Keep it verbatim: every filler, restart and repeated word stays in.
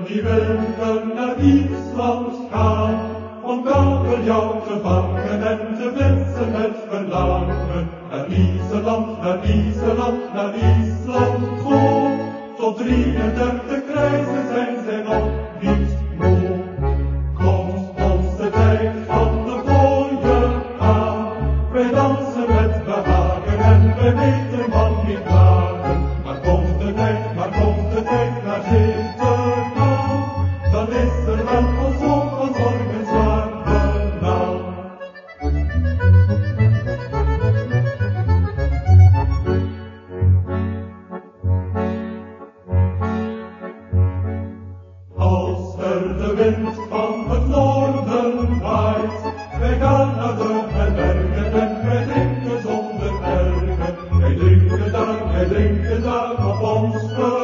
die wilden naar Island gaan, om kabeljauw te vangen en te vissen met verlangen. Naar Island, naar Island, naar Island, go. Tot drieëndertig reizen zijn zij nog niet moe. Komt onze tijd van de gooien aan, wij dansen met behagen en wij weten van niet klagen. Maar komt de tijd, maar komt de tijd naar zee te gaan, dan is er wel ons hoop van zorgen zwaar gedaan. Als er de wind van het noorden waait, wij gaan naar de herbergen en wij drinken zonder ergen. Wij drinken daar, wij drinken daar op ons